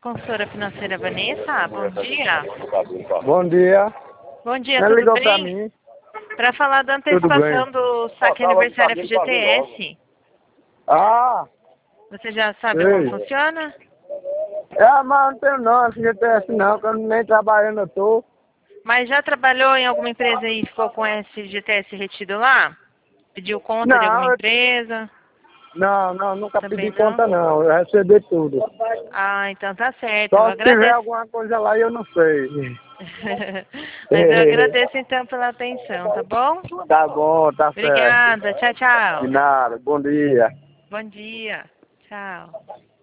Consultora financeira Vanessa, bom dia. Bom dia. Bom dia, Você tudo ligou pra bem? mim? Para falar da Tudo antecipação bem. do saque aniversário FGTS, Ah, você já sabe sei. como funciona? Mas não tenho não, FGTS não, que eu nem trabalhando eu tô. Mas já trabalhou em alguma empresa e ficou com FGTS retido lá? Pediu conta de alguma Não, empresa? nunca Também pedi não? conta não, eu recebi tudo. Ah, então tá certo, eu Só se tiver agradeço. alguma coisa lá eu não sei. Mas eu agradeço então pela atenção, tá bom? Tá bom, tá certo. Obrigada, tchau, De tchau. nada, bom dia. Bom dia, tchau.